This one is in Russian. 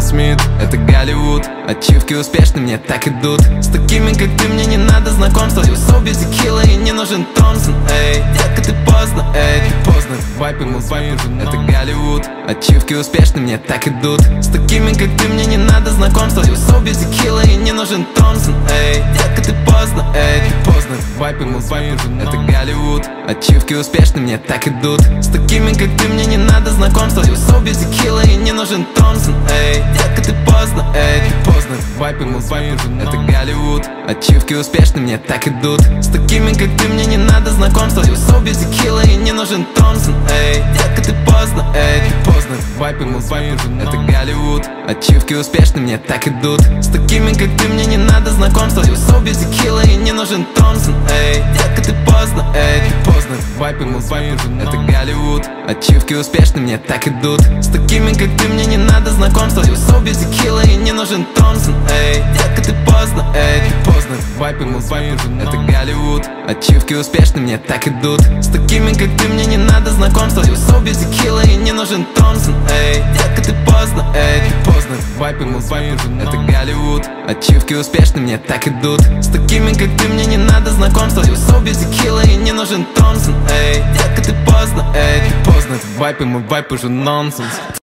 Уилл Смит, это Голливуд. Ачивки успешны мне так идут. С такими, как ты, мне не надо знакомства. You so busy killer, и не нужен Томпсон. Эй, детка, ты поздно, поздно. Вайп и мы это Голливуд. Ачивки успешны мне так идут. С такими, как ты, мне не надо знакомства. You so busy killer, и не нужен Томпсон. Эй, детка, ты поздно, поздно. Вайп и мы это Голливуд. Ачивки успешны мне так идут. С такими, как ты, мне не надо знакомства. You so busy killer, и не нужен Томпсон. Эй, детка, ты поздно, поздно. Вайп и мы это Голливуд. Ачивки успешны мне так идут. С такими, как ты, мне не надо знакомства. You so busy killer, и не нужен Томпсон. Эй, детка, ты поздно, поздно. Вайп и мы это Голливуд. Ачивки успешны мне так идут. С такими, как ты, мне не надо знакомства. You so busy killer, и не нужен Томпсон. Эй, детка, ты поздно, поздно. Вайп и мы это Голливуд. Ачивки успешны мне так идут. С такими, как ты, мне не надо знакомства. You so busy killer, и не нужен Томпсон. Эй, детка, ты поздно, поздно. Вайп и мы это Голливуд. Ачивки успешны мне так идут. С такими, как ты, мне не надо знакомства. You so busy killer, и не нужен Томпсон. Эй, детка, ты поздно, поздно. Вайп и мы это Голливуд. Ачивки успешны мне так идут. С такими, как ты, мне не надо знакомства. You so busy killer, и не нужен Томпсон. Эй, детка, ты поздно, поздно. Вайп и мы вайп уже нонсенс.